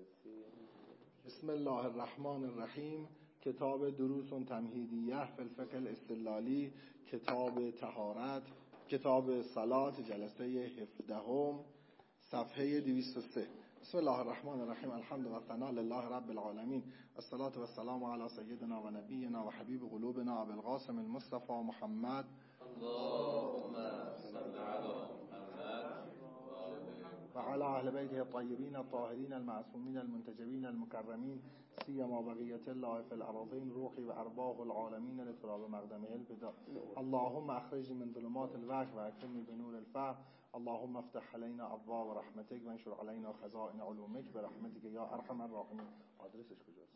بسم الله الرحمن الرحیم. کتاب دروس تمهیدیه فی الفقه الاستدلالی، کتاب طهارت، کتاب صلات، جلسه 17، صفحه 203. بسم الله الرحمن الرحیم. الحمد و ثنا لله رب العالمین، الصلاة و السلام علی سیدنا و نبینا و حبیب قلوبنا ابی القاسم المصطفى محمد. اللهم صل علی محمد و علی اهل بیته الطیبین الطاهرین المعصومین المنتجبین المکرمین، سیما بقیة الله فی الارضین، روحی و ارواح العالمین لتراب مقدمه الفدا. اللهم اخرجنی من ظلمات الوحی و اکرمنی بنور الفهم. اللهم افتح علينا ابواب رحمتك وانشر علينا خزائن علومك برحمتك یا ارحم الراحمین. آدرسش کجاست؟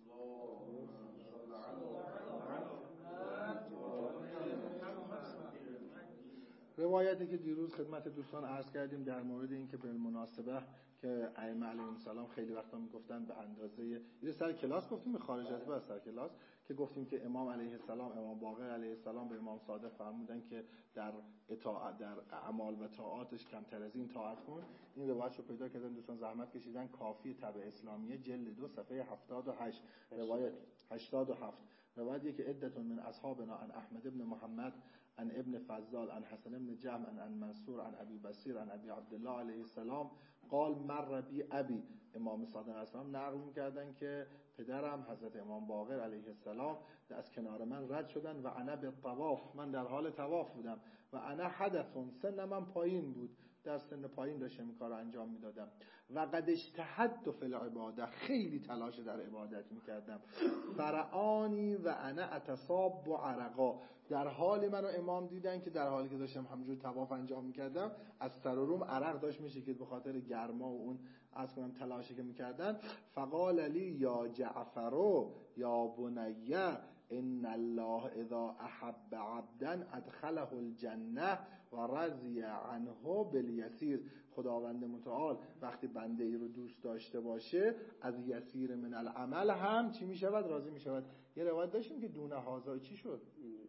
روایتی که دیروز خدمت دوستان عرض کردیم در مورد این که به مناسبه که ائمه علیهم السلام خیلی وقتا میگفتن به اندازه یه سر کلاس گفتیم، به خارج از بحث سر کلاس که گفتیم که امام علیه السلام، امام باقر علیه السلام به امام صادق فرمودن که در اطاعت، در اعمال و طاعاتش کمتر از این طاعت کن. این روایتشو پیدا کردن دوستان، زحمت کشیدن، کافی طبع اسلامیه جلد 2 صفحه 78 روایت 87. روایتی که عدت من اصحابنا عن احمد ابن محمد عن ابن فضال عن حسن ابن جهم عن منصور عن ابي بصير عن ابي عبد الله علیه السلام قال مر بی ابی. امام صادق علیه السلام نقل می‌کردن که پدرم حضرت امام باقر علیه السلام از کنار من رد شدن و انا بالطواف، من در حال طواف بودم، و انا حدث، سن من پایین بود، در سن پایین داشتم این کارو انجام میدادم، و قد اجتهدت فی العباده، خیلی تلاش در عبادت میکردم، فرعانی و انا اتصاب عرقا، در حال منو امام دیدن که در حالی که داشتم همجور طواف انجام میکردم از سر و روم عرق داشت میچکید به خاطر گرما و اون از کنم تلاشی که میکردن. فقال لی یا جعفر یا بنیه ان الله اذا احب عبدا ادخله الجنه و رضی عنه بالیسیر. خداوند متعال وقتی بنده ای رو دوست داشته باشه از یسیر من العمل هم چی میشود؟ راضی میشود. یه روایت داشتیم که دونه هازا چی شد؟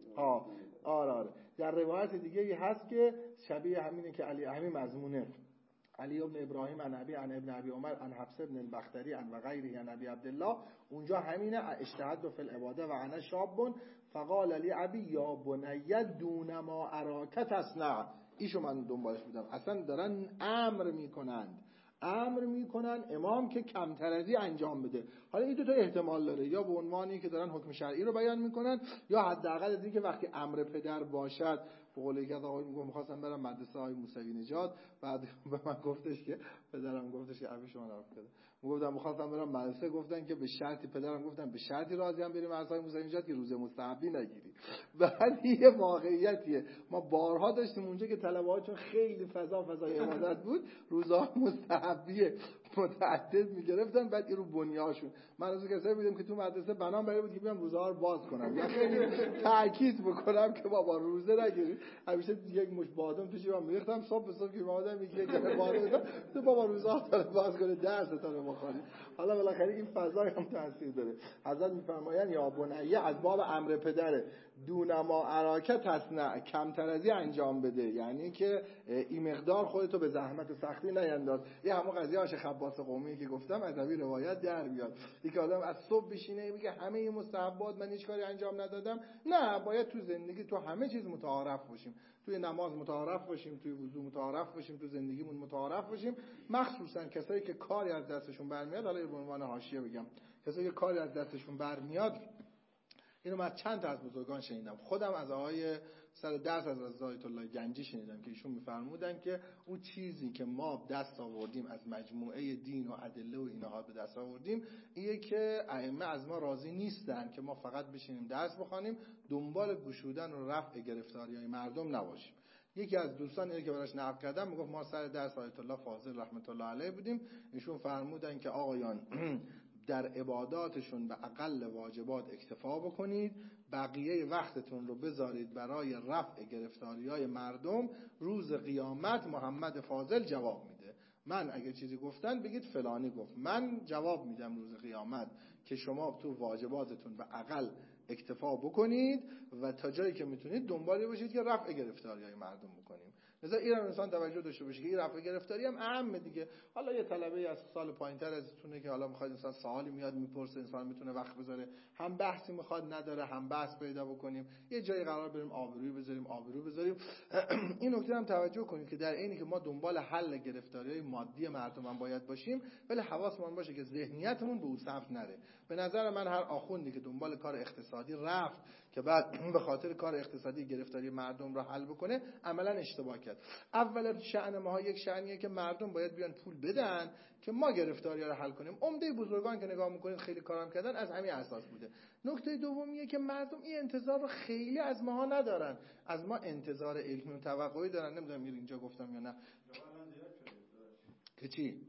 آره. در روایت دیگه ای هست که شبیه همینه که علی همین مضمونه، علی ابن ابراهیم عن ابی عن ابن ابی عمر عن حفص ابن البختری عن و غیره عن ابی عبدالله، اونجا همینه اجتهد فی العباده و انا شاب فقال لی ابی یا بنی دون ما اراک تصنع. ایشو من دنبالش بودم، اصلا دارن امر میکنن امام که کمتر از این انجام بده. حالا این دو تا احتمال داره، یا به عنوانی که دارن حکم شرعی رو بیان میکنن، یا حداقل از این که وقتی امر پدر باشد، به قول یکی از آقای میخواستم برم مدرسه های موسوی نژاد، بعد به من گفتش که پدرم گفتش که ابی شما رفت کرده، میگفتم میخواستم برم مدرسه، گفتن که به شرطی، پدرم گفتن به شرطی راضی ام بریم مدرسه های موسوی نژاد که روزه مستحبی نگیری. بعد یه واقعیتیه ما بارها داشتیم اونجا که طلبه‌ها چون خیلی فضای عبادت بود روزا مستحبیه متعدد میگرفتن، بعد این رو بنیاشون من از کسایی بودم که تو مدرسه بنام برای بود که بیام روزا رو باز کنم یا خیلی تاکید بکنم که بابا روزه نگیرید. همیشه یک مش بادام توش رو میریختم، صبح که اومدم یک بادام تو بابا روزا رو باز کنه درستون رو بخونید. حالا بالاخره این فضای هم تاثیر داره. حضرت میفرمایند یا بنیه از باب امر پدره، دون ما اراکه تصنع، کمتر از این انجام بده، یعنی که این مقدار خودتو به زحمت و سختی نینداز. این همون قضیه آشه خباس قومی که گفتم از این روایت در بیاد. یک آدم از صبح بشینه میگه همه این مستحبات من هیچ کاری انجام ندادم. نه، باید تو زندگی تو همه چیز متعارف باشیم، توی نماز متعارف باشیم، توی وضو متعارف باشیم، تو زندگیمون متعارف باشیم. مخصوصا کسایی که کاری از دستشون برمیاد، حالا به عنوان حاشیه بگم، کسایی که کاری از دستشون برمیاد، اینو من چند تا از بزرگان شنیدم، خودم از آقای سر درس از آیت الله گنجی شنیدم که ایشون میفرمودن که اون چیزی که ما دست آوردیم از مجموعه دین و ادله و اینها به دست آوردیم، اینه که ائمه از ما راضی نیستن که ما فقط بشینیم درس بخوانیم، دنبال گشودن و رفع گرفتاری‌های مردم نباشیم. یکی از دوستان اینو که براش نقل کردم میگفت ما سر درس آیت الله فاضل رحمت الله علیه بودیم، ایشون فرمودن که آقایان در عباداتشون به اقل واجبات اکتفا بکنید، بقیه وقتتون رو بذارید برای رفع گرفتاری‌های مردم. روز قیامت محمد فاضل جواب میده. من اگه چیزی گفتن بگید فلانی گفت، من جواب میدم روز قیامت که شما تو واجباتتون به اقل اکتفا بکنید و تا جایی که میتونید دنبالی باشید که رفع گرفتاری‌های مردم بکنیم. لذا اینم انسان توجه داشته باشه که این رفع گرفتاری هم اهمه دیگه. حالا یه طلبه از سال پایینتر ازتونه که حالا میخواد انسان سوالی میاد میپرسه، انسان میتونه وقت بذاره، هم بحثی میخواد نداره، هم بحث پیدا بکنیم، یه جایی قرار بریم آبرویی بذاریم. این نکته هم توجه کنید که در عینی که ما دنبال حل گرفتاری‌های مادی مردم هم باید باشیم، ولی حواسمون باشه که ذهنیتمون به اون سمت نره. به نظر من هر آخوندی که دنبال کار اقتصادی رفت که بعد به خاطر کار اقتصادی گرفتاری مردم رو حل بکنه، عملا اشتباه کرد. اولا شأن ما یک شأنیه که مردم باید بیان پول بدن که ما گرفتاری‌ها رو حل کنیم. عمده بزرگان که نگاه میکنید خیلی کارام کردن از همین اساس بوده. نکته دومیه که مردم این انتظار رو خیلی از ماها ندارن، از ما انتظار علمی و توقعی دارن. نمیدونم اینجا گفتم یا نه که چی؟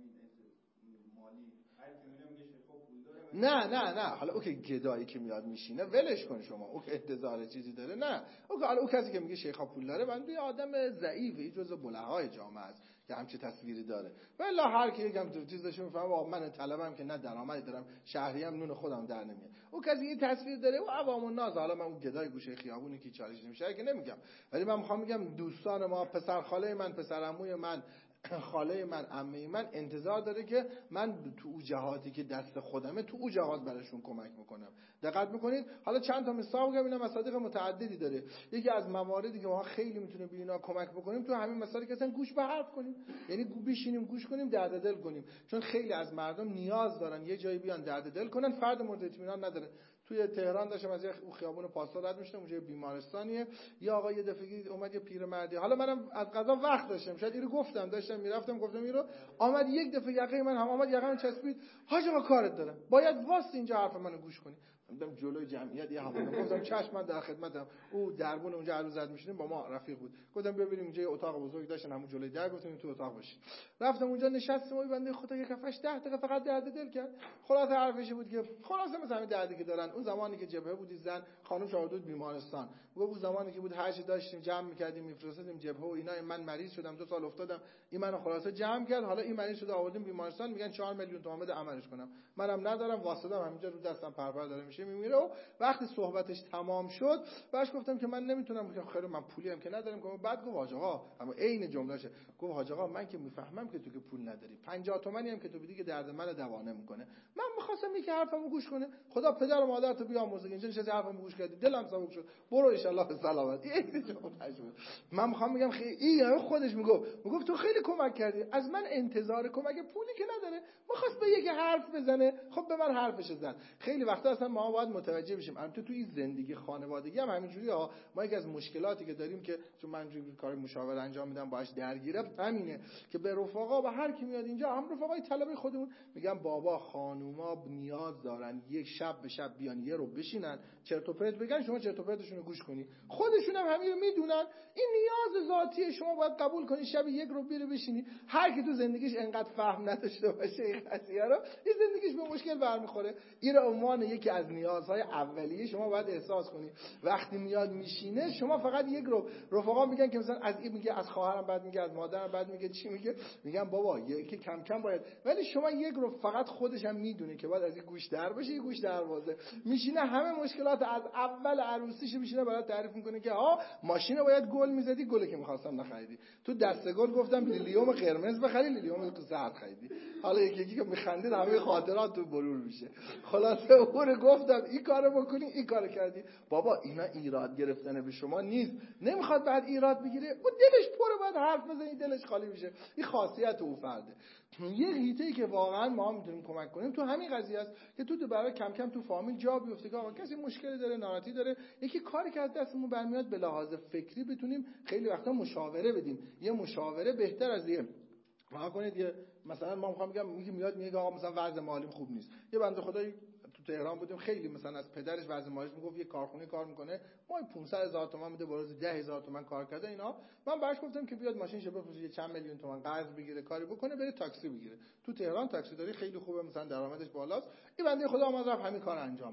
نه حالا او که گدایی که میاد میشینه ولش کن شما، او که انتظار چیزی داره، نه او که حالا او کسی که میگه شیخا پول داره بنده یه آدم ضعیفه، این جزء بلهای جامعه است که همچه تصویری داره. والا هر کی یکم چیز داشته میفهمه من طلبم که نه درآمدی دارم، شهریم نون خودم در نمیاد. او کسی این تصویر داره و عوام الناس. حالا من اون گدای گوشه خیابونی که چالش نمیشه که نمیگم، ولی من میخوام میگم دوستان ما، پسر خاله من، پسر عموی من، خاله من، عمه من انتظار داره که من تو اون جهاتی که دست خودمه تو اون جهات براشون کمک میکنم. دقت میکنید؟ حالا چند تا مثال میگم، اینا مصادیق متعددی داره. یکی از مواردی که ما خیلی میتونه به اینا کمک بکنیم تو همین مسائلی که اصلا گوش به حرف کنیم، یعنی بشینیم گوش کنیم، درد دل کنیم. چون خیلی از مردم نیاز دارن یه جایی بیان درد دل کنن، فرد مورد اطمینان نداره. توی تهران داشتم از اون خیابون پاسدار رد میشدم، اونجا بیمارستانیه، یه آقا یه دفعه اومد، یه پیرمردی، حالا منم از قضا وقت داشتم شاید اینو گفتم، داشتم میرفتم گفتم اینو، آمد یک دفعه یقه من هم آمد، یقه‌م چسبید، حاج آقا کارت دارم، باید واسه اینجا حرف منو گوش کنی. من جلوی جمعیت یه همون گفتم چشم من در خدمتم. او دربون اونجا عروض زد میشینیم با ما رفیق بود، گفتم ببینیم اینجا یه اتاق بزرگ داشتن همون جلوی در، گفتم تو اتاق باشین. رفتم اونجا نشستم و بنده خدا یک کفش 10 دقیقه فقط درد دل کرد. خلاصه حرفش بود که خلاصه مثلا همین دردی که دارن، اون زمانی که جبهه بودی زن خانم شاهدود بیمارستان، گفت اون زمانی که بود هر چی داشتیم جمع می‌کردیم میفرستادیم جبهه و اینا، من مریض شدم 2 سال افتادم، این منو خلاصه جمع کرد، حالا این مریض شده آوردیم بیمارستان، میگن 4 میلیون تومان بده عملش کنم، منم ندارم، واسطم همینجا رو دستم پرپر داره میشه میمیره. و وقتی صحبتش تمام شد باش گفتم که من نمیتونم، که خیلی من پولی هم که ندارم. که بعد گفت حاج آقا، اما عین جملهشه، گفت حاج آقا من که میفهمم که تو که پول نداری، 50 تومانی هم که تو بدی که درد من دوا نمیکنه، من می‌خواستم یکی حرفمو گوش کنه، خدا پدر و مادرتو بیامرزه، اینجا نشستی حرفمو گوش کردی، دلم سبک شد، برو ان شاء الله به سلامت. این جمله شد. من میخوام بگم این خودش میگفت تو خیلی کمک کردی، از من انتظار کمک پولی که نداره، می‌خواست به یکی حرف بزنه، خب به من حرفش زد. خیلی وقتا اصلا ما باید متوجه بشیم، البته تو این زندگی خانوادگی هم همینجوریه ها. ما یکی از مشکلاتی که داریم که چون من اینجوری کار مشاوره انجام میدم باهاش درگیرم، همینه که به رفقا و هر کی میاد اینجا، هم رفقای طلبه خودمون، میگم بابا خانوما نیاز دارن یک شب به شب بیان یه رو بشینن چرت و پرت بگن، شما چرت و پرتشون رو گوش کنی، خودشون هم همین رو میدونن، این نیاز ذاتی شما باید قبول کنی، شب یک رو بیره بشینی. هر کی تو زندگیش انقدر فهم نداشته باشه این قضیه رو، این زندگیش به مشکل برمیخوره. این رو عنوان یکی از نیازهای اولیه شما باید احساس کنی. وقتی میاد میشینه شما فقط یک رو، رفقا میگن که مثلا از این میگه، از خواهرم بعد میگه، از مادرم بعد میگه، چی میگه، میگم بابا یکی کم کم باید، ولی شما یک رو فقط خودش هم میدونه که باید از این گوش در باشه، این گوش دروازه میشینه، همه مشکلات از اول عروسیش میشینه برات تعریف میکنه که ها ماشینو باید گل میزدی، گلی که میخواستم نخریدی، تو دسته گل گفتم لیلیوم قرمز بخری، لیلیوم زرد خریدی. حالا یکی که میخندید همه خاطرات تو مرور میشه. خلاصه اون گفتم این کارو بکنی، این کارو کردی. بابا اینا ایراد گرفتن به شما نیست، نمیخواد بعد ایراد بگیره، اون دلش پره باید حرف بزنی، دلش خالی میشه. این خاصیت اون فرده. یه هیته‌ای که واقعا ما میتونیم کمک کنیم تو همین قضیه است که تو برای کم کم تو فامیل جا بیفته که آقا کسی مشکلی داره، ناراحتی داره، یکی کاری که از دستمون برمیاد به لحاظ فکری بتونیم خیلی وقتا مشاوره بدیم. یه مشاوره بهتر از یه ما کنید. یه مثلا ما میخوام بگم میاد میگه آقا مثلا وضع مالیم خوب نیست، یه بنده خدایی تو تهران بودیم، خیلی مثلا از پدرش وضع مالیش میگفت، یه کارخونه کار میکنه، ما 500,000 تومان میده، برای 10,000 تومان کار کرده اینا. من براش گفتم که بیاد ماشین شه بفروشه، یه چند میلیون تومان قرض بگیره، کاری بکنه، بره تاکسی بگیره. تو تهران تاکسی داری خیلی خوبه، مثلا درآمدش بالاست. این بنده خدا اومد رفت همین کار انجام داد.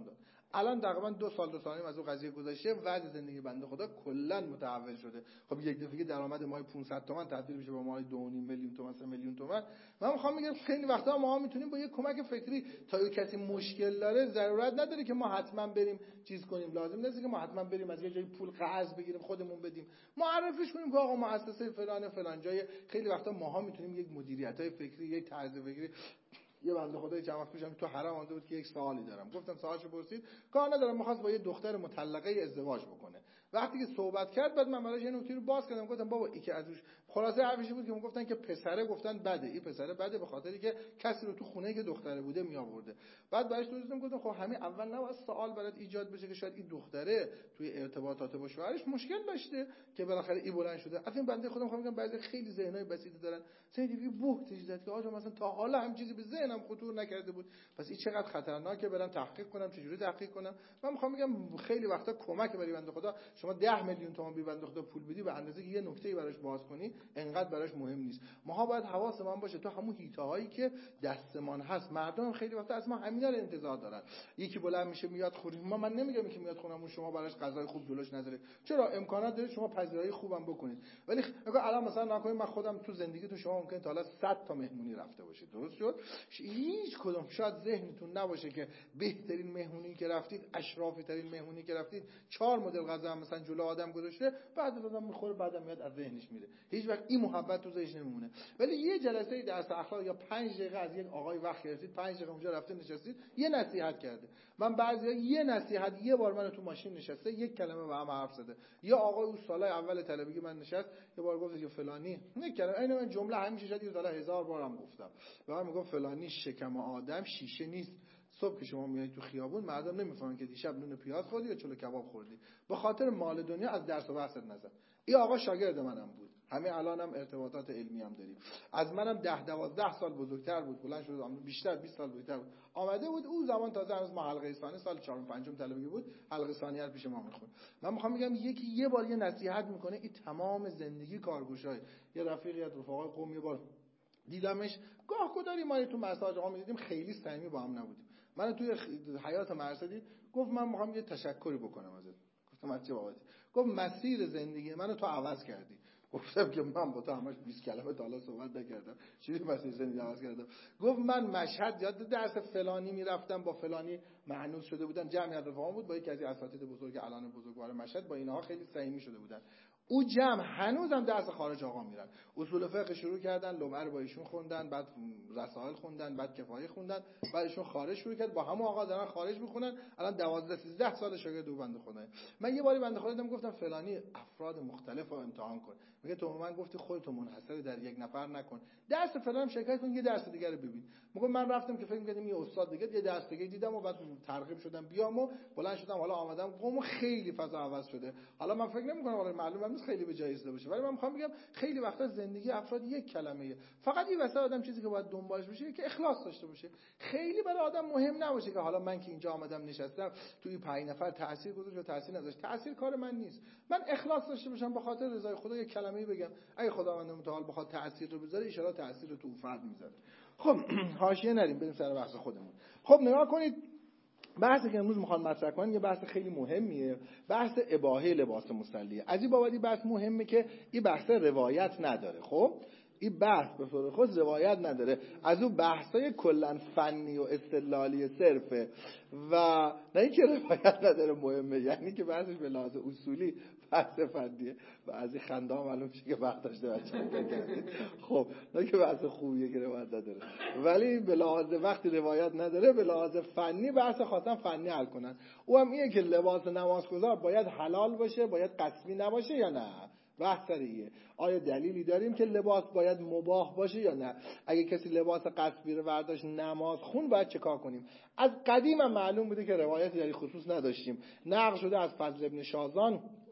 الان تقریبا 2 سال 2 سال از اون قضیه گذشته، وضع زندگی بنده خدا کلا متحول شده. خب یک دفعه درآمد ماهی 500 تومان تبدیل میشه به ماهی 2.5 میلیون تومان، 3 میلیون تومان. من میخوام بگم خیلی وقتا ما میتونیم با یه کمک فکری تا یه کسی مشکل داره، ضرورت نداره که ما حتما بریم چیز کنیم، لازم نیست که ما حتما بریم از یه جای پول قرض بگیریم خودمون بدیم، معرفیش کنیم که آقا مؤسسه فلان فلان جای. خیلی وقتا ماها میتونیم یک مدیریتای فکری، یک طرز فکری. یه بنده خدای چند وقت پیشم تو حرم آمده بود که یک سوالی دارم، گفتم سوالشو پرسید، کار ندارم، می‌خواست با یه دختر مطلقه ازدواج بکنه. وقتی که صحبت کرد بعد من براش یه نکته رو باز کردم، گفتم بابا این که ازش خلاصه حرفش بود که گفتن که پسره، گفتن بده، این پسره بده به خاطری که کسی رو تو خونه که دختره بوده می آورده. بعد براش توضیح دادم، گفتم خب همین اول نباید سوال برات ایجاد بشه که شاید این دختره توی ارتباطات با شوهرش مشکل داشته که بالاخره این بلند شده. اصلا بنده خودم میگم بعضی خیلی ذهنای بسیطی دارن، سیدی بوختش زد که آقا مثلا تا حالا هم چیزی به ذهنم خطور نکرده بود، پس این چقدر خطرناکه، برم تحقیق کنم، چجوری تحقیق کنم. من میخوام بگم خیلی وقتا کمک برای بنده خدا، شما 10 میلیون تومان بی بنده خدا پول بدی به اندازه که یه نکته‌ای براش باز کنی انقدر براش مهم نیست. ماها باید حواسمون باشه تو همون هیتاهایی که دستمان هست، مردم خیلی وقتا از ما همینا رو انتظار دارن. یکی بلند میشه میاد خوریم ما، من نمیگم که میاد خونمون شما براش غذای خوب جلوش نذاره، چرا امکانات داره شما پذیرایی خوبم بکنید، ولی الان مثلا نکنید من خودم تو زندگی تو شما ممکن تا حالا 100 تا مهمونی رفته باشید، درست شد؟ هیچ کدوم شاید ذهنتون نباشه که بهترین مهمونی که رفتید، اشرافی ترین مهمونی که رفتید 4 مدل غذا مثلا جلو آدم گذاشته، بعد آدم میخوره بعدم میاد از ذهنش میره، هیچ وقت این محبت تو ذهنش نمیمونه. ولی یه جلسه درس اخلاق یا 5 دقیقه از یک آقای وقت گرفتید، 5 دقیقه اونجا رفته نشستید، یه نصیحت کرده. من بعضیا یه نصیحت، یه بار من تو ماشین نشسته یک کلمه با هم حرف زده، یا آقای اون سالای اول طلبگی من نشست یه بار گفت که فلانی، نه کلمه اینو من جمله همیشه شاید 1000 بارم گفتم، و من میگم فلانی شکم آدم شیشه نیست. صبح که شما میایید تو خیابون مردم نمیفهمن که دیشب نون پیاز خوردی یا چلو کباب خوردی، به خاطر مال دنیا از درس و بحثت نزن. این آقا شاگرد منم بود، همین الانم ارتباطات علمی هم داریم، از منم 10-12 سال بزرگتر بود، بلند شد بیشتر 20 سال بزرگتر بود، آمده بود اون زمان تازه هنوز ما حلقه ثانی سال 4 و 5 طلبگی بود، حلقه ثانی پیش ما میخوند. من میخوام بگم یکی یه بار یه نصیحت میکنه این تمام زندگی کارگوشای. یه رفیقی از رفقای قم یه بار دیدمش، گاه گداری ما تو مساج آقا میدیدیم، خیلی صمیمی با هم نبودیم. من توی حیات مرسا دید، گفت من میخوام یه تشکری بکنم ازت. گفتم از چه بابتی؟ گفت مسیر زندگی منو تو عوض کردی. گفتم که من با تو همش 20 کلمه تا حالا صحبت نکردم، چیزی مسیر زندگی عوض کردم. گفت من مشهد یاد درس فلانی میرفتم، با فلانی معنوس شده بودن، جمعیت رفقام بود، با یکی از اساتید بزرگ الان بزرگوار مشهد، با اینها خیلی صمیمی شده بودن. او جمع هنوزم درس خارج آقا میرن، اصول فقه شروع کردن، لمعه رو با ایشون خوندن، بعد رسائل خوندن، بعد کفایه خوندن، بعدشون خارج شروع کرد، با همون آقا دارن خارج میخونن، الان 12-13 سال شاگرد او بنده خدا. من یه باری بنده خدا دیدم، گفتم فلانی افراد مختلف رو امتحان کن، میگه تو من گفتی خودت منحصر در یک نفر نکن، درس فلانم شرکت کن، یه درس دیگه رو ببین. میگم من رفتم که فکر می‌کردم یه استاد دیگه یه درس دیگه دیدم و بعد ترغیب شدم بیام و بلند شدم، حالا آمدم قم خیلی فضا عوض شده. حالا من فکر نمی‌کنم حالا معلومه نیست خیلی به جای رسیده باشه، ولی من می‌خوام بگم خیلی وقتا زندگی افراد یک کلمه‌ایه، فقط این واسه آدم چیزی که باید دنبالش باشه که اخلاص داشته باشه. خیلی برای آدم مهم نباشه که حالا من که اینجا آمدم نشستم توی 5 نفر تاثیر گذاشت یا تاثیر نذاشت، تاثیر کار من نیست. من اخلاص داشته باشم به خاطر رضای خدا یک کلمه‌ای بگم، اگه خداوند متعال بخواد تاثیر رو بذاره ان شاء الله تاثیر رو تو فرد میذاره. خب حاشیه نریم، بریم سر بحث خودمون. خب نگاه کنید، بحثی که امروز میخوام مطرح کنم یه بحث خیلی مهمیه، بحث اباحه لباس مصلی. از این بابت بحث مهمه که این بحث روایت نداره. خب این بحث به طور خود روایت نداره، از اون بحثای کلا فنی و استدلالی صرفه و نه اینکه روایت نداره مهمه، یعنی که بحثش به لحاظ اصولی بحث فنیه و از این خنده ها معلوم میشه که وقت داشته بچه‌ها کردید. خب نه که بحث خوبیه که روایت نداره، ولی به لحاظ وقتی روایت نداره به لحاظ فنی بحث خاصا فنی حل کنن. او هم اینه که لباس نمازگزار باید حلال باشه، باید قسمی نباشه یا نه. بحث سریه آیا دلیلی داریم که لباس باید مباح باشه یا نه؟ اگه کسی لباس قصبی رو برداشت نماز خون باید چه کار کنیم؟ از قدیم هم معلوم بوده که روایتی در این خصوص نداشتیم. نقل شده از فضل ابن شازان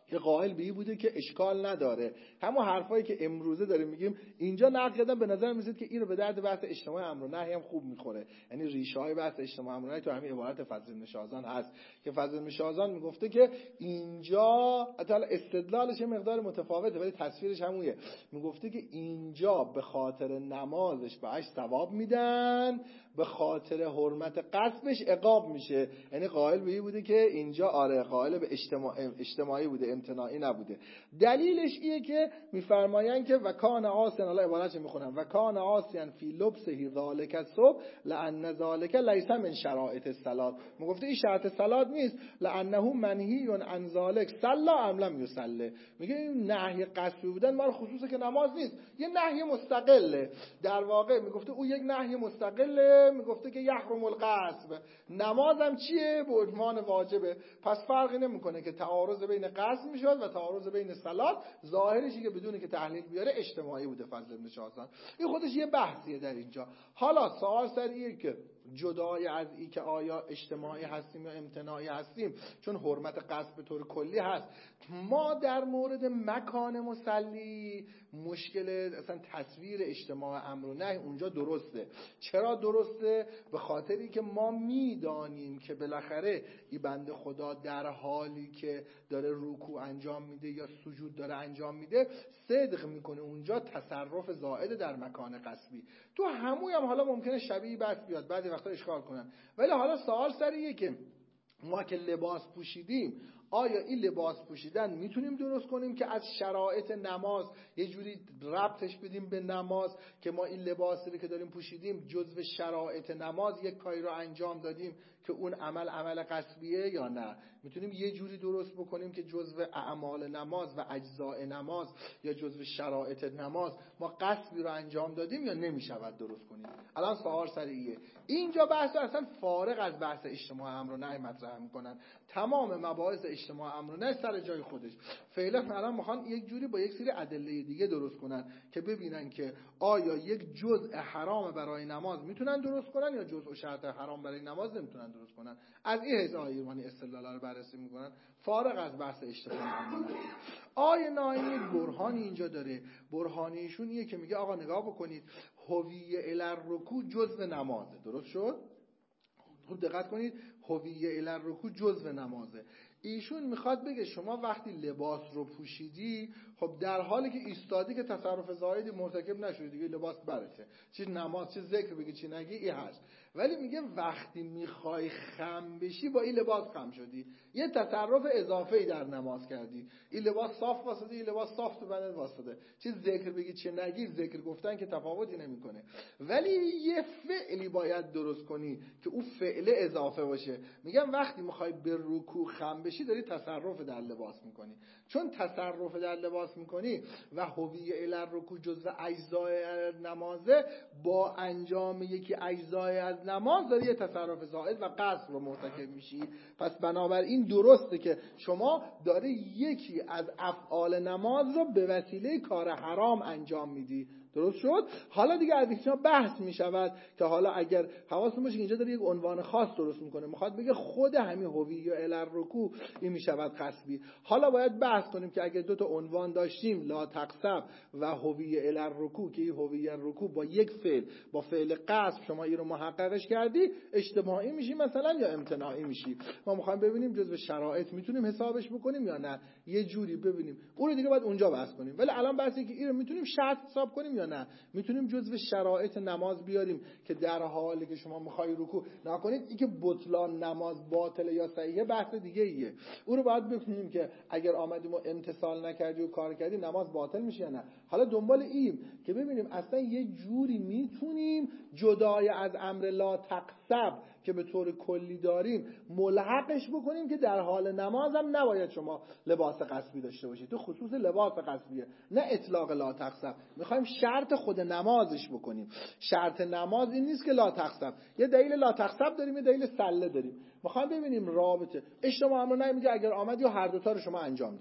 که قائل به این بوده که اشکال نداره. همون حرفایی که امروزه داریم میگیم اینجا نقل کردن، به نظر میاد که این رو به درد بحث اجتماع امر و نهی هم خوب میخوره. یعنی ریشه های بحث اجتماع امر و نهی تو همین عبارت فضل بن شاذان هست که فضل بن شاذان میگفته که اینجا حتی استدلالش یه مقدار متفاوته ولی تصویرش همونه. میگفته که اینجا به خاطر نمازش بهش ثواب میدن، به خاطر حرمت قصبش عقاب میشه. یعنی قائل به این بوده که اینجا آره قائل به اجتماعی بوده، امتناعی نبوده. دلیلش اینه که میفرمایند که وکان عاصیان، الله عبارتش میخونم، وکان عاصیان فی لبسه ذالک الصبح لان ذالک لیس من شرائط الصلاه. میگفته این شرط صلات نیست، لانه منهی عن ذالک صلی ام لم یصلی. میگه این نهی قصبی بودن مال خصوصه که نماز نیست، یه نهی مستقله. در واقع میگفته او یک نهی مستقله، میگفته که یحرم القصب، نمازم چیه؟ به عنوان واجبه. پس فرقی نمیکنه که تعارض بین قصب میشد و تعارض بین صلات، ظاهرشی که بدون که تحلیل بیاره اجتماعی بوده فضل بن شاذان. این خودش یه بحثیه در اینجا. حالا سوال سر اینه که جدای از این که آیا اجتماعی هستیم یا امتناعی هستیم، چون حرمت قصب به طور کلی هست، ما در مورد مکان مصلی مشکل اصلا تصویر اجتماع امر و نهی اونجا درسته. چرا درسته؟ به خاطری که ما میدانیم که بالاخره این بنده خدا در حالی که داره رکوع انجام میده یا سجود داره انجام میده صدق میکنه اونجا تصرف زائد در مکان قصبی. تو هموی هم حالا ممکنه شبیه بس بیاد، بعضی وقتا اشکال کنن، ولی حالا سوال سریه که ما که لباس پوشیدیم آیا این لباس پوشیدن میتونیم درست کنیم که از شرایط نماز یه جوری ربطش بدیم به نماز که ما این لباسی که داریم پوشیدیم جزو شرایط نماز یک کاری رو انجام دادیم که اون عمل قصبیه یا نه؟ میتونیم یه جوری درست بکنیم که جزو اعمال نماز و اجزاء نماز یا جزو شرایط نماز ما قصبی رو انجام دادیم یا نمیشود درست کنیم؟ الان سوال سر اینجا بحث اصلا فارغ از بحث اجتماع امر و نهی مطرح میکنن. تمام مباحث اجتماع امر و نهی سر جای خودش. فعلا الان میخوان یک جوری با یک سری ادله دیگه درست کنن که ببینن که آیا یک جزء حرام برای نماز میتونن درست کنن یا جزء شرط حرام برای نماز نمیتونن درست کنن. از این حیث آیه ایرانی استدلال رو بررسی میکنن فارغ از بحث اجتماع امر و نهی. آیه ناینی برهانی اینجا داره. برهانیشون اینه که میگه آقا نگاه بکنید، هویه الی الرکوع جزء نمازه. درست شد؟ خوب دقت کنید، هویه الی الرکوع جزء نمازه. ایشون میخواد بگه شما وقتی لباس رو پوشیدی، خب در حالی که ایستادی که تصرف زائدی مرتکب نشدی دیگه، لباس برته، چه نماز چه ذکر بگی چه نگی این هست. ولی میگه وقتی میخوای خم بشی با این لباس خم شدی، یه تصرف اضافه‌ای در نماز کردی. این لباس صاف واسطه، این لباس صاف تو بدن واسطه، چه ذکر بگی چه نگی، ذکر گفتن که تفاوتی نمیکنه. ولی یه فعلی باید درست کنی که اون فعل اضافه باشه. میگم وقتی میخوای به رکوع خم بشی داری تصرف در لباس میکنی. چون تصرف در لباس میکنی و هویه الی الرکوع جزء اجزای نمازه، با انجام یکی اجزای از نماز داری یه تصرف زائد و قصد رو مرتکب میشی. پس بنابراین درسته که شما داری یکی از افعال نماز رو به وسیله کار حرام انجام میدی. درست شد؟ حالا دیگه از اینجا بحث میشود که حالا اگر حواستون باشه اینجا داره یک عنوان خاص درست میکنه، میخواد بگه خود همین هویه الی الرکوع این میشود قصبی. حالا باید بحث کنیم که اگر دو تا عنوان داشتیم، لا تقصب و هویه الی الرکوع، که این هویه الرکوع با یک فعل، با فعل قصب شما این رو محققش کردی، اجتماعی میشی مثلا یا امتناعی میشی. ما میخوایم ببینیم جزو شرایط میتونیم حسابش بکنیم یا نه، یه جوری ببینیم. اون رو دیگه باید اونجا بحث کنیم. ولی الان بحثی که این رو میتونیم شرط حساب کنیم یا نه، میتونیم جزو شرایط نماز بیاریم که در حالی که شما میخوای رکوع نکنید، این که بطلان نماز باطله یا صحیحه بحث دیگه ایه. اون رو باید ببینیم که اگر آمدیم و امتثال نکردی و کار کردی نماز باطل میشه یا نه. حالا دنبال این که ببینیم اصلا یه جوری میتونیم جدای از امر لا تقصب که به طور کلی داریم ملحقش بکنیم که در حال نماز هم نباید شما لباس قصبی داشته باشید. تو خصوص لباس قصبیه، نه اطلاق لا تقصب. میخوایم شرط خود نمازش بکنیم. شرط نماز این نیست که لا تقصب. یه دلیل لا تقصب داریم، یه دلیل سله داریم. میخوایم ببینیم رابطه اجتماع امر و نهی میگه اگر آمدی و هر دو تا رو شما انجام دادی.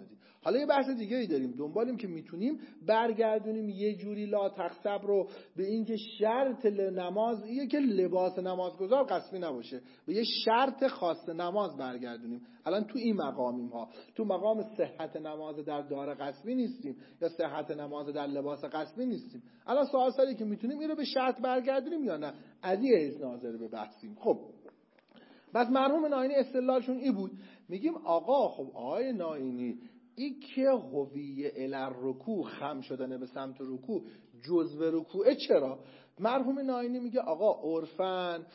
حالا یه بحث دیگه ای داریم، دنبالیم که میتونیم برگردونیم یه جوری لا تخسب رو به اینکه شرط نماز ایه که لباس نمازگزار قصبی نباشه، به یه شرط خاص نماز برگردونیم. الان تو این مقامیم ها، تو مقام صحت نماز در دار قصبی نیستیم یا صحت نماز در لباس قصبی نیستیم. الان سوال سری که میتونیم این رو به شرط برگردونیم یا نه، از این حیث ناظر به بحثیم. خب بس مرحوم ناینی استدلالشون این بود، میگیم آقا خب آقای ناینی این که هویه الرکوع خم شدن به سمت رکوع جزء رکوعه، چرا؟ مرحوم ناینی میگه آقا عرفن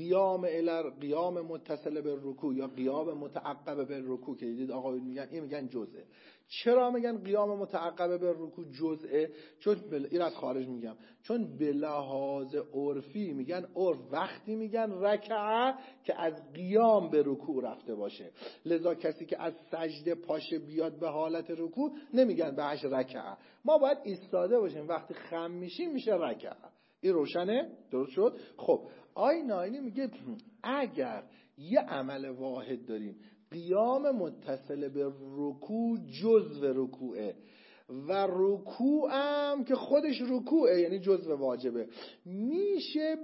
قیام متصل به رکوع یا قیام متعقب به رکوع که دیدید آقا میگن جزءه. چرا میگن قیام متعقب به رکوع جزءه؟ چون این از خارج میگم، چون به لحاظ عرفی میگن عرف وقتی میگن رکعه که از قیام به رکوع رفته باشه، لذا کسی که از سجده پاشه بیاد به حالت رکوع نمیگن بهش رکعه، ما باید ایستاده باشیم وقتی خم میشیم میشه رکعه. این روشنه؟ درست شد؟ خب آی ناینی میگه اگر یه عمل واحد داریم قیام متصل به رکوع جزء رکوعه و رکوع هم که خودش رکوعه یعنی جزء واجبه، میشه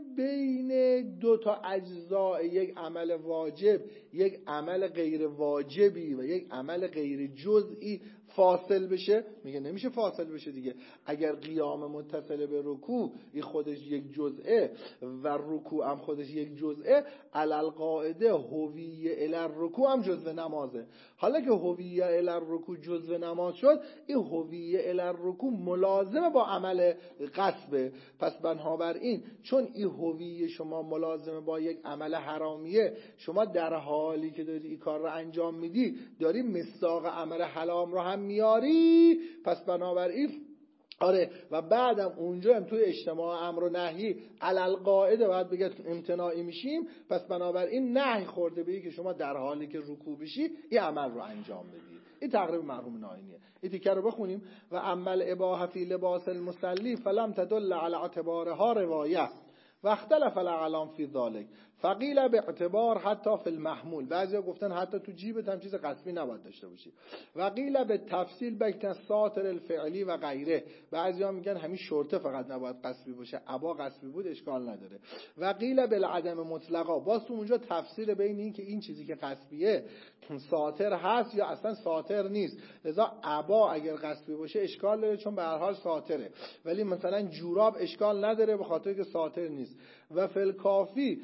بین دو تا اجزاء یک عمل واجب یک عمل غیر واجبی و یک عمل غیر جزئی فاصل بشه؟ میگه نمیشه فاصل بشه دیگه. اگر قیام متصل به رکوع این خودش یک جزئه و رکوع هم خودش یک جزئه، علالقاعده هویه الرکوع هم جزء نمازه. حالا که هویه الرکوع جزء نماز شد، این هویه الرکوع ملازمه با عمل قصبه. پس بنابراین چون این هویه شما ملازمه با یک عمل حرامیه، شما در حالی که داری این کار رو انجام میدی داری مصداق عمل حرام رو هم میاری. پس بنابراین آره، و بعدم اونجا هم توی اجتماع امر و نهی علالقاعده باید بگه امتناعی میشیم. پس بنابراین نهی خورده به که شما در حالی که رکوع بشی این عمل رو انجام بدی. این تقریب مرحوم ناینیه. این تیکه رو بخونیم. و عمل اباحه فی لباس المصلی فلم تدل علی اعتبارها روایه و اختلف الاعلام فی ذلک فقیل به اعتبار حتی فی المحمول، بعضیا گفتن حتی تو جیبت هم چیز قصبی نباید داشته باشی. و قیل به تفصیل بین الساتر الفعلی و غیره، بعضیا میگن همین شورته فقط نباید قصبی باشه، عبا قصبی بود اشکال نداره. و قیل بالعدم مطلقا، باز تو اونجا تفسیر بین این که این چیزی که قصبیه ساتر هست یا اصلا ساتر نیست، لذا عبا اگر قصبی باشه اشکال داره چون به هر حال ساتره، ولی مثلا جوراب اشکال نداره به خاطر که ساتر نیست. و فل کافی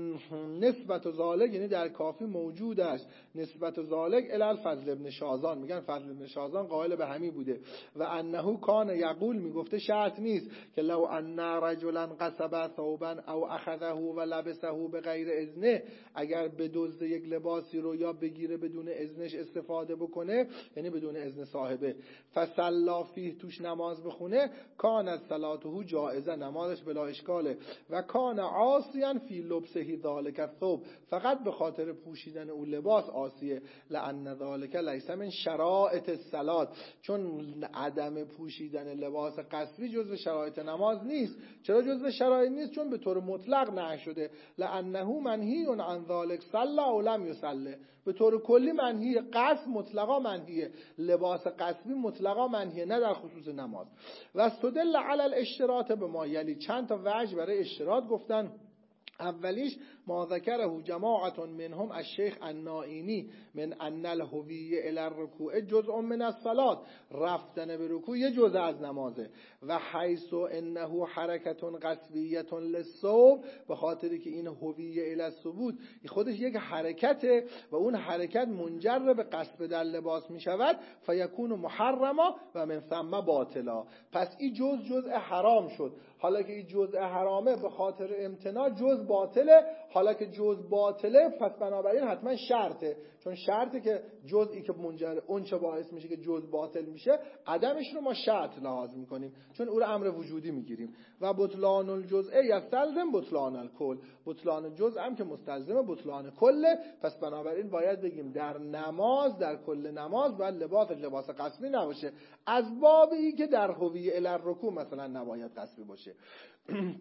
نسبت و ذالک، یعنی در کافی موجود است نسبت و ذالک الی فضل ابن شازان، میگن فضل ابن شازان قائل به همین بوده. و انه کان یقول، میگفته شرط نیست که لو ان رجلا قصب ثوبا او اخذه و لبسه بغیر اذنه، اگر بدزد یک لباسی رو یا بگیره بدون اذنش استفاده بکنه یعنی بدون اذن صاحبه، فصلا فیه توش نماز بخونه، کان صلاته جائزه، نمازش بلا اشکاله. و کان عاصیا فی لبسه ذالک الثوب، فقط به خاطر پوشیدن اون لباس عاصیه. لان ذالک لیس من شرائط الصلاه، چون عدم پوشیدن لباس قصبی جزو شرایط نماز نیست. چرا جزو شرایط نیست؟ چون به طور مطلق نهی شده. لانه منهی عن ذالک صلی او لم یصلی، به طور کلی منهیه، قصد مطلقا منهیه، لباس قصبی مطلقا منهیه، نه در خصوص نماز. و استدل علی الاشتراط به ما یلی، چند تا وجه برای اشتراط گفتن. اولیش ما ذکره جماعت منهم الشیخ النائینی من ان الهویه الی الرکوع جزء من الصلاه، رفتن به رکوع یه جزء از نمازه. و حیث انه حرکت قصبیه للصوب، به خاطری که این هویه الی الثبوت خودش یک حرکته و اون حرکت منجر به قصب در لباس می شود، فیکون محرما و من ثم باطلا، پس این جزء حرام شد. حالا که این جزء حرامه به خاطر امتناع جزء باطله، حالا که جزء باطله پس بنابراین حتما شرطه، چون شرطه که جزئی که منجر اون چه باعث میشه که جزء باطل میشه عدمش رو ما شرط لحاظ میکنیم، چون او رو امر وجودی میگیریم. و بطلان الجزء یستلزم بطلان الکل، بطلان جزء هم که مستلزم بطلان کله. پس بنابراین باید بگیم در نماز، در کل نماز باید لباس قصبی نباشه، از بابی که در هویه الی الرکوع مثلا نباید قصبی باشه.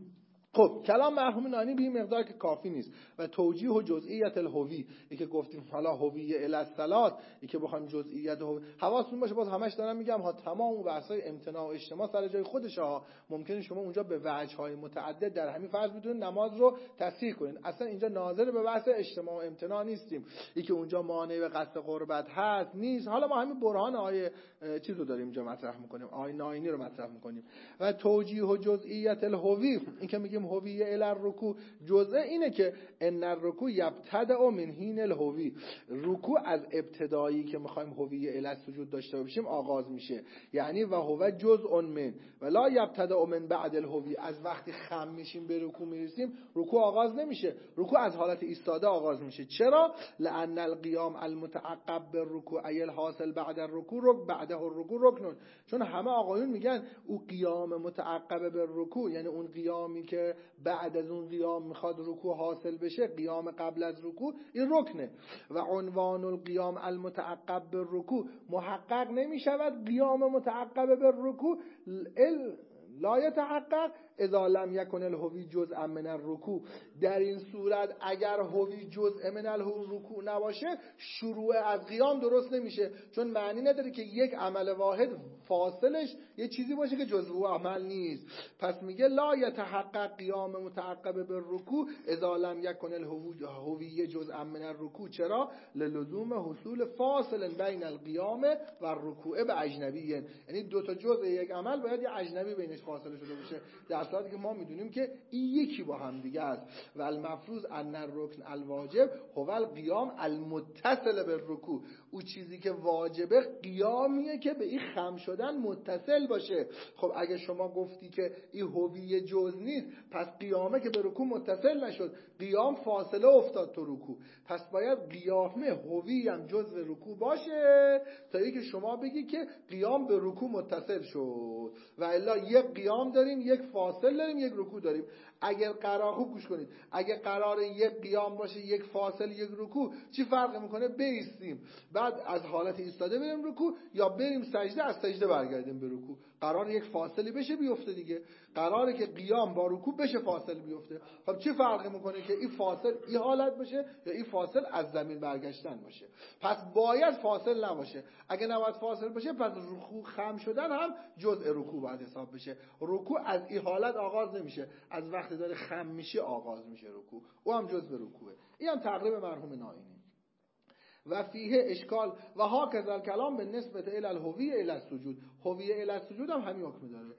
خب کلام مرحوم نانی به این مقدار که کافی نیست و توجیه و جزئیت الهوی که گفتیم حالا هویه الاصلات که بخوایم جزئیت هویه حواستون باشه. باز همش دارم میگم ها تمام اون بحث‌های امتناع و اجتماع سر جای خودشه ها. ممکنه شما اونجا به وجه‌های متعدد در همین فرض بدون نماز رو تصحیح کنین. اصلا اینجا ناظر به بحث اجتماع و امتناع نیستیم. که اونجا مانع به قصد قربت هست نیست. حالا ما همین برهان آیه چیزو داریم اینجا مطرح می‌کنیم، آیه ناینی رو مطرح می‌کنیم. و توجیه و جزئیت الهوی این که میگیم هویه الی الرکوع، جزء اینه که ان الرکوع یبتدأ من حین الهوی، رکوع از ابتدایی که میخوایم هویه الی السجود داشته باشیم آغاز میشه. یعنی و هو جزء من ولا یبتدأ من بعد الهوی، از وقتی خم میشیم به رکوع میرسیم رکوع آغاز نمیشه، رکوع از حالت ایستاده آغاز میشه. چرا؟ لان القیام المتعقب بالرکوع ای الحاصل بعد الرکوع بعده الرکوع رکن. چون همه آقایون میگن او قیام متعقب بالرکوع، یعنی اون قیامی که بعد از اون قیام میخواد رکوع حاصل بشه، قیام قبل از رکوع، این رکنه. و عنوان القیام المتعقب بالرکوع محقق نمیشود قیام متعقب بالرکوع لا یتحقق اذا لم یکن الهوی جزءا من الرکوع. در این صورت اگر هوی جزء من الرکوع نباشه شروع از قیام درست نمیشه، چون معنی نداره که یک عمل واحد فاصلش یه چیزی باشه که جزء عمل نیست. پس میگه لا یتحقق قیام متعقب بالرکوع اذا لم یکن الهوی جزءا من الرکوع. چرا؟ للزوم حصول فاصل بین القیام و الرکوع باجنبی، یعنی دو تا جزء یک عمل باید یه اجنبی بینش فاصله شده باشه، در صورتی که ما میدونیم که این یکی با هم دیگه است. و المفروض ان الرکن الواجب هو القیام المتصل بالرکوع، اون چیزی که واجبه قیامیه که به این خم شدن متصل باشه. خب اگه شما گفتی که این هویه جز نیست، پس قیامه که به رکوع متصل نشد، قیام فاصله افتاد تو رکوع، پس باید قیامه هویه هم جزء رکوع باشه تا اینکه شما بگی که قیام به رکوع متصل شد. و الا یک قیام داریم، یک فاصل داریم، یک رکوع داریم. اگر قرار خوب گوش کنید، اگر قرار یک قیام باشه، یک فاصل، یک رکوع، چی فرق میکنه؟ بایستیم بعد از حالت ایستاده بریم رکوع، یا بریم سجده از سجده برگردیم به رکوع. قرار یک فاصلی بشه بیفته دیگه، قراره که قیام با رکوع بشه فاصل بیفته. خب چی فرق میکنه که این فاصل این حالت باشه یا این فاصل از زمین برگشتن باشه؟ پس باید فاصل نباشه. اگه نباید فاصل باشه پس رکوع خم شدن هم جزء رکوع باید حساب بشه. رکوع از این حالت آغاز نمیشه، از وقتی داره خم میشه آغاز میشه رکوع، او هم جزء رکوعه. این هم تقریب مرحوم ناینی. و فیه اشکال و ها کذا کلام به نسبت الی الهویه الی السجود، هویه الی السجود هم همین حکم داره.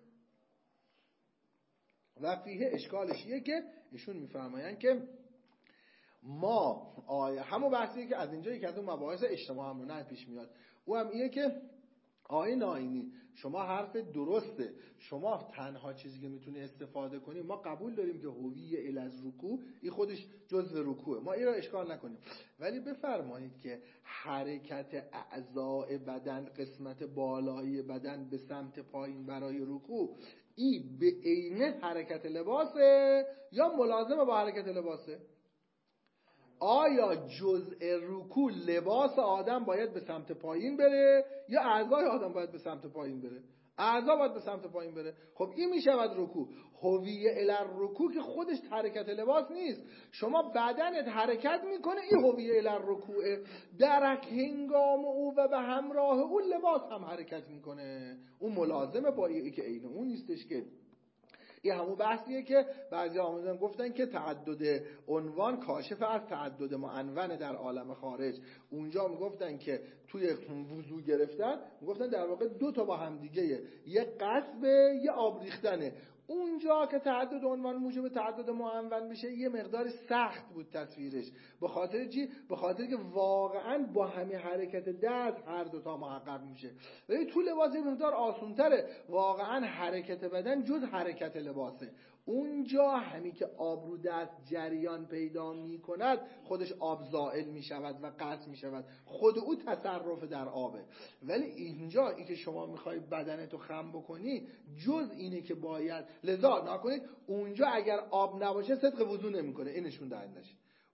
و فیه اشکالش یه که ایشون میفرمایند که ما همون بحثیه که از اینجایی که از اون مباحث اجتماع هم نه پیش میاد، او هم اینه که آقای ناینی شما حرف درسته، شما تنها چیزی که میتونی استفاده کنی، ما قبول داریم که هویه الی الرکوع این خودش جزء رکوعه، ما این را اشکال نکنیم، ولی بفرمایید که حرکت اعضاء بدن، قسمت بالایی بدن به سمت پایین برای رکوع، این به عینه حرکت لباسه یا ملازمه با حرکت لباسه؟ آیا جزء رکوع لباس آدم باید به سمت پایین بره یا اعضای آدم باید به سمت پایین بره؟ اعضا باید به سمت پایین بره. خب این میشود رکوع. هویه الی الرکوع که خودش حرکت لباس نیست، شما بدنت حرکت میکنه، این هویه الی الرکوع، در هنگام او و به همراه اون لباس هم حرکت میکنه، اون ملازمه با این که عین اون نیستش که. این همون بحثیه که بعضی آموزان گفتن که تعدد عنوان کاشف از تعدد معنون در عالم خارج. اونجا میگفتن که توی وضو گرفتن میگفتن در واقع دو تا با هم دیگه، یه قصبه یه آب ریختنه. اونجا که تعدد عنوان موجب تعدد معنون میشه یه مقدار سخت بود تصویرش. به خاطر چی؟ به خاطر که واقعا با همین حرکت دست هر دو تا محقق میشه. ولی تو لباس یه مقدار آسان‌تره، واقعا حرکت بدن جز حرکت لباسه. اونجا همین که آب رو دست جریان پیدا می کند خودش آب زائل می شود و قطع می شود، خود او تصرف در آبه. ولی اینجا ای که شما میخوای بدنتو خم بکنی جز اینه که باید لذا نکنید. اونجا اگر آب نباشه صدق وضو نمی کنه، این نشون دهندشه.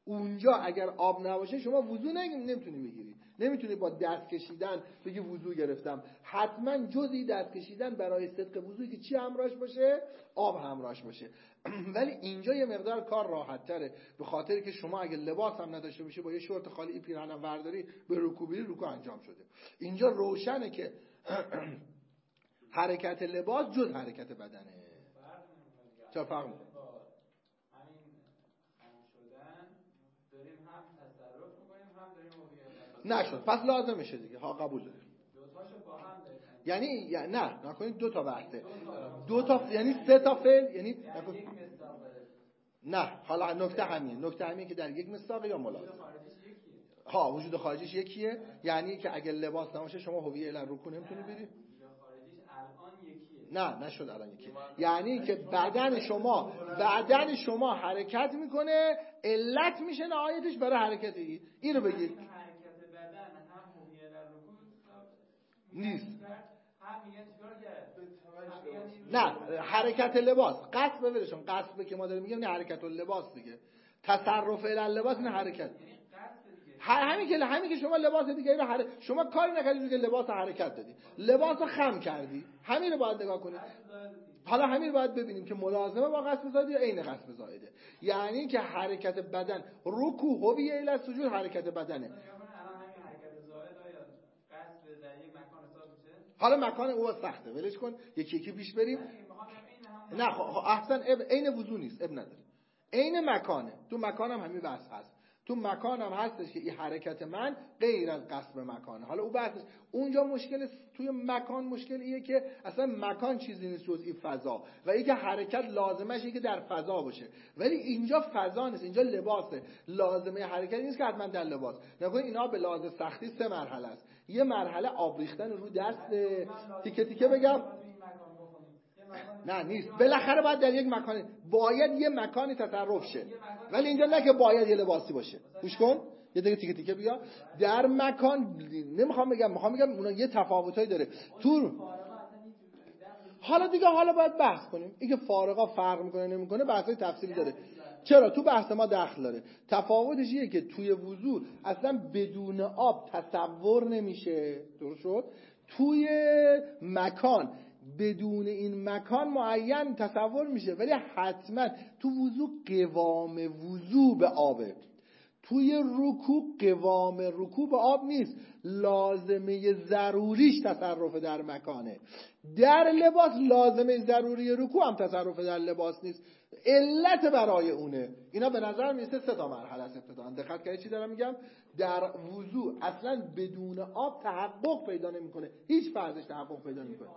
اونجا اگر آب نباشه شما وضو نمیتونی بگیری، نمیتونی با دست کشیدن بگی وضو گرفتم. حتما جزئی دست کشیدن برای صدق وضویی که چی همراهش باشه؟ آب همراهش باشه. ولی اینجا یه مقدار کار راحت تره، به خاطر که شما اگه لباس هم نداشته باشی با یه شورت خالی پیراهن هم ورداری به رکوع بری، رکوع انجام شده. اینجا روشنه که حرکت لباس جز حرکت بدنه. چرا فرق میکنه؟ نشد، پس لازمشه دیگه. ها قبول داریم. یعنی نه نکنید دو تا بحثه، دو تا یعنی سه تا فعل، یعنی نه. حالا نکته همینه که در یک مصداق یا ملازم. ها وجود خارجیش یکیه، یعنی که اگه لباس نباشه شما هویه الی رکوع نمیتونی بری. نه نشد الان یکی، یعنی که بدن شما حرکت میکنه، علت میشه نهایتش برای حرکتی. اینو بگید حرکت بدن هم هویه الی رکوع نیست. هم نه حرکت لباس قصد بولشون، قصد که ما داریم میگیم نه حرکت لباس دیگه، تصرف الی لباس نه حرکت. همین که شما لباس دیگه رو شما کاری نکردید که لباس حرکت دادی، لباس رو خم کردی، همین رو باید نگاه کنید. حالا همین رو باید ببینیم که ملازمه با قصد زائد یا عین قصد زائده. یعنی که حرکت بدن، رکوع هویه الی سجود حرکت بدنه. حالا مکان او سخته، ولش کن یکی یکی پیش بریم. نه احسن عین وضو نیست، اب نداره، عین مکانه. تو مکانم همین بحث هست، تو مکانم هستش که این حرکت من غیر از قصد مکانه. حالا او بحثش اونجا مشکل توی مکان مشکل ایه که اصلا مکان چیزی نیست جز این فضا، و اینکه حرکت لازمش اینه که در فضا باشه، ولی اینجا فضا نیست، اینجا لباسه. لازمه حرکت نیست که حتما در لباس. نکنید اینا به لحاظ سختی سه مرحله است. یه مرحله آب ریختن رو دست، تیکه تیکه بگم نه نیست، بالاخره باید در یک مکانی، باید یه مکانی تصرف شه، ولی اینجا نه که باید یه لباسی باشه. گوش کن یه دیگه تیکه تیکه بیا در مکان. میخوام بگم اونا یه تفاوتایی داره تو. حالا باید بحث کنیم اینکه فارغا فرق میکنه نمیکنه، بحثای تفصیلی داره. چرا تو بحث ما دخل داره. تفاوتش اینه که توی وضو اصلا بدون آب تصور نمیشه، درست شد؟ توی مکان بدون این مکان معین تصور میشه، ولی حتما تو وضو قوام وضو به آبه. توی رکوع قوام رکوع به آب نیست، لازمه ضروریش تصرف در مکانه. در لباس لازمه ضروری رکوع هم تصرف در لباس نیست، علت برای اونه. اینا به نظر میسه سه تا مرحله است ابتداً. دقت کردید چی دارم میگم؟ در وضو اصلا بدون آب تحقق پیدا نمیکنه، هیچ فرضش تحقق پیدا نمیکنه.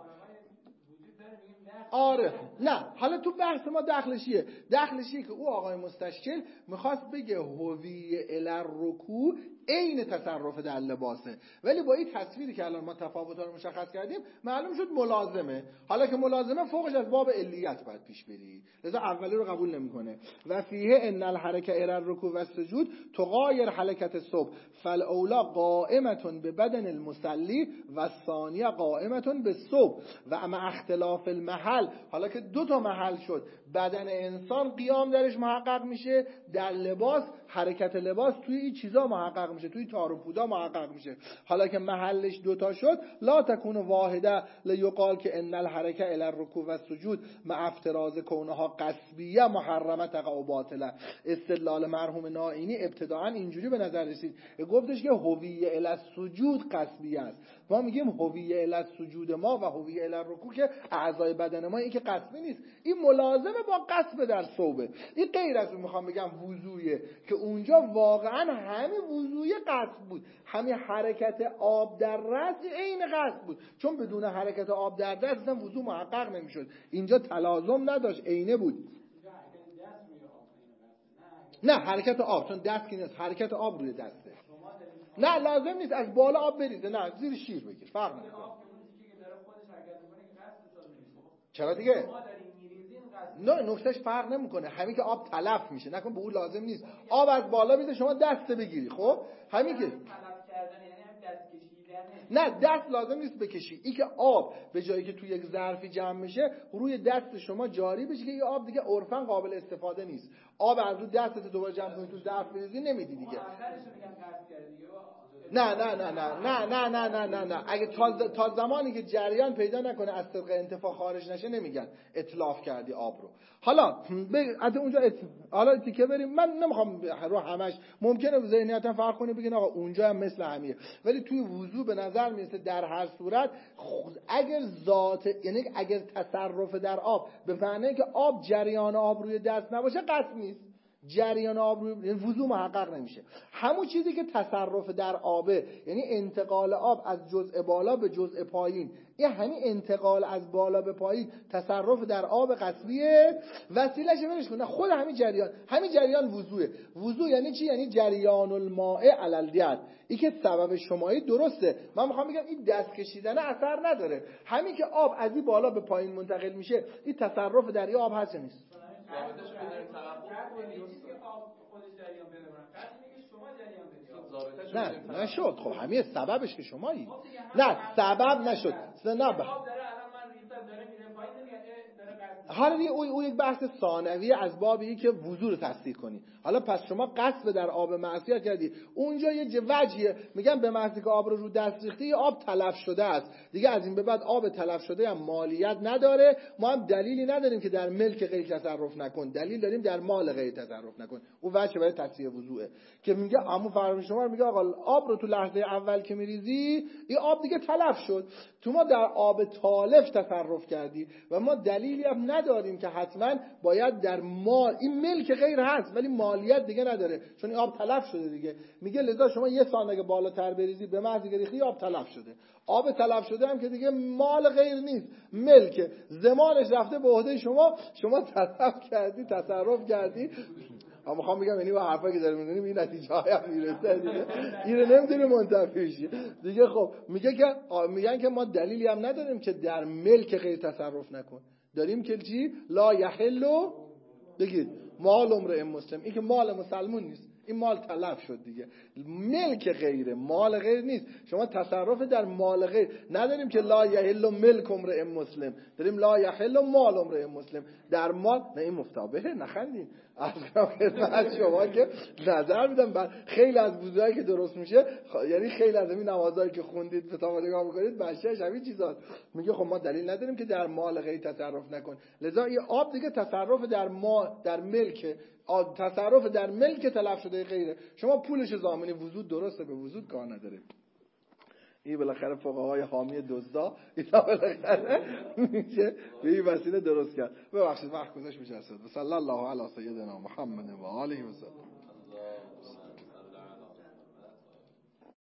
آره نه، حالا تو بحث ما دخلشیه که او آقای مستشکل میخواست بگه هویه الی رکوع عین تصرف در لباسه، ولی با این تصویری که الان ما تفاوت‌ها رو مشخص کردیم معلوم شد ملازمه. حالا که ملازمه فوقش از باب علیت باید پیش بری، لذا اولی رو قبول نمیکنه. و فیه ان الحرکه الی الرکوع و السجود تغایر حرکت الصبح فالاولا قائمه ببدن المصلی و الثانیه قائمه بالصبح و مع اختلاف المحل. حالا که دو تا محل شد، بدن انسان قیام درش محقق میشه، در لباس حرکت لباس توی این چیزا محقق میشه، توی تار و پودا محقق میشه. حالا که محلش دوتا شد، لا تکون واحده لیقال که ان الحرکه الی الرکوع و السجود مع افتراض کونها قصبیه محرمه تقع باطله. استدلال مرحوم نائینی ابتداعا اینجوری به نظر رسید، گفتش که هویه الی السجود قصبیه است. ما میگیم هویه الی السجود ما و هویه الی الرکوع که اعضای بدن ما، این که قصبی نیست، این ملازمه با قصب در ثوبه. این غیر از اون میخوام بگم وضوئه که اونجا واقعا همین وضوی قصد بود، همین حرکت آب در رأس عین قصد بود، چون بدون حرکت آب در رأس اصلا وضو محقق نمیشد. اینجا تلازم نداشت، عینه بود. نه حرکت آب، چون دست که نیست، حرکت آب روی دسته. نه لازم نیست از بالا آب بریزه، نه زیر شیر بگیر، فرق نمیکنه. چرا دیگه؟ نه نکتهش فرق نمیکنه، همین که آب تلف میشه، نکن به اون لازم نیست آب از بالا بیزه شما دست بگیری. خب همین که تلف کردن یعنی هم دست کشیدنه. نه دست لازم نیست بکشی. این که آب به جایی که توی یک ظرفی جمع میشه روی دست شما جاری بشه که این آب دیگه عرفاً قابل استفاده نیست. آب از رو دستت دوباره جمع کنی تو ظرف بریزی نمیدی دیگه. نه اگه تا زمانی که جریان پیدا نکنه از طریق انتفاع خارج نشه نمیگن اتلاف کردی آب رو. حالا از اونجا حالا تیکه بریم. من نمیخوام رو همش، ممکنه ذهنیتم فرق کنه بگین آقا اونجا هم مثل همیه، ولی توی وضو به نظر میرسه در هر صورت اگر یعنی اگر تصرف در آب به معنی که آب جریان آب روی دست نباشه قصد نیست، جریان آب روی وضو محقق نمیشه. همون چیزی که تصرف در آبه، یعنی انتقال آب از جزء بالا به جزء پایین، این همین انتقال از بالا به پایین تصرف در آب قصبیه. وسیله‌اش ولش کن، خود همین جریان وضوئه. وضو یعنی چی؟ یعنی جریان الماء علی الید. این که سبب شمایی درسته، من میخوام بگم این دست کشیدن اثر نداره. همین که آب از این بالا به پایین منتقل میشه، این تصرف در این آب هست نیست؟ نه نشد. خب همین سببش که شمایی. نه سبب نشد. نه حالا او یک بحث ثانوی از بابی که وضو رو تصدیق کنی. حالا پس شما قصد در آب معصیت کردی، اونجا یه وجهیه، میگم به محضی که آب رو دست ریختی آب تلف شده است دیگه، از این به بعد آب تلف شده هم مالیت نداره. ما هم دلیلی نداریم که در ملک غیر تصرف نکن، دلیل داریم در مال غیر تصرف نکن. اون وجه برای تصحیح وضوئه که میگه عمو فرمان شما میگه آقا آب رو تو لحظه اول که میریزی این آب دیگه تلف شد، تو ما در آب تالف تصرف کردی و ما دلیلی هم نداریم که حتما باید در مال، این ملک غیر هست ولی مالیت دیگه نداره چون این آب تلف شده دیگه. میگه لذا شما یه سانگه بالاتر بریزی به محض اینکه ریختی آب تلف شده. آب تلف شده هم که دیگه مال غیر نیست، ملک، زمانش رفته به عهده شما تلف کردی، تصرف کردی. اما میخوام بگم یعنی با حرفایی که داریم می‌زنیم این نتیجه هم میرسه دیگه، اینو نمیتونی منتفی شی دیگه. خب میگن که ما دلیلی هم نداریم که در ملک غیر تصرف نکن، داریم که چی؟ لا یحل بگید مال امرئ مسلم، این که مال مسلمون نیست، این مال تلف شد دیگه. ملک غیره، مال غیر نیست. شما تصرف در مال غیر نداریم که لا یحل ملک امرئ مسلم، داریم لا یحل مال امرئ مسلم. در مال نه، این مفتابهه، نخندین. از خدمت شما که نظر میدم بر خیلی از وضوئایی که درست میشه، یعنی خیلی از این نمازایی که خوندید فتاوا نگاه میکنید بچه‌اش همین چیزاست. میگه خب ما دلیل نداریم که در مال غیر تصرف نکن، لذا این آب دیگه تصرف در مال، در ملک، تصرف در ملک تلف شده غیره. شما پولش ضامن وضو درسته، به وضو کار نداره. این بالاخره فقهای حامی دزدا اینا بالاخره میشه به این وسیله درست کرد. ببخشید وقت گذشت میشه. صلی الله علی سیدنا محمد و آله و سلم.